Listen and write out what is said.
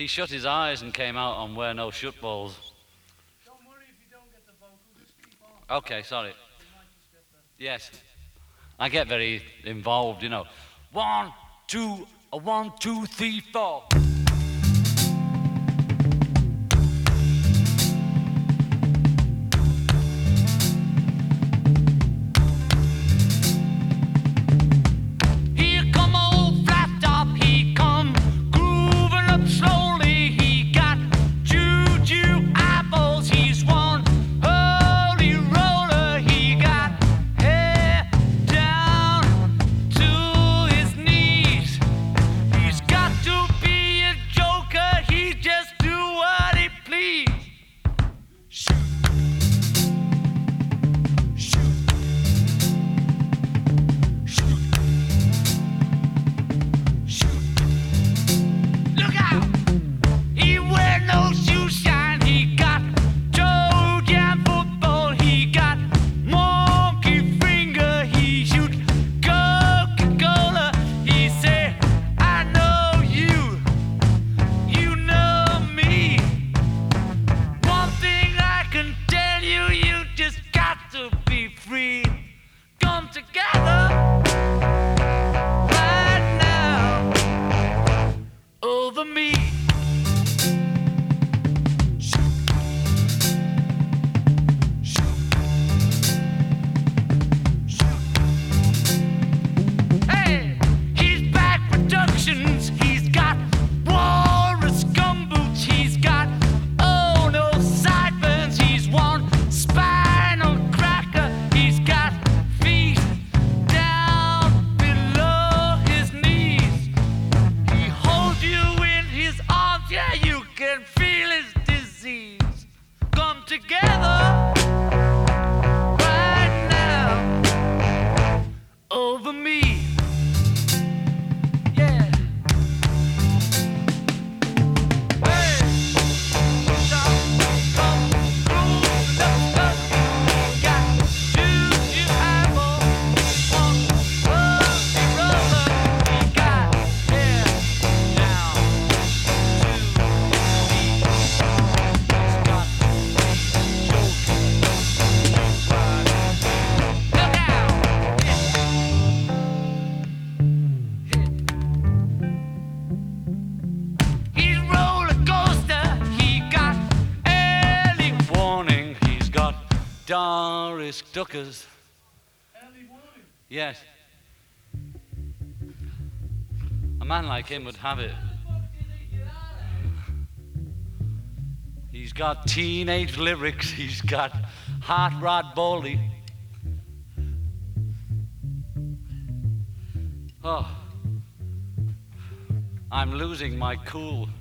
He shut his eyes and came out on Wear No Shut Balls. Don't worry if you don't get the vocal, just keep on. Okay, sorry. You might just get the... Yes. I get very involved, you know. 1, 2, 1, 2, 3, 4. Risk duckers. Early warning. Yes. A man like him would have it. He's got teenage lyrics. He's got hot rod bowling. Oh, I'm losing my cool.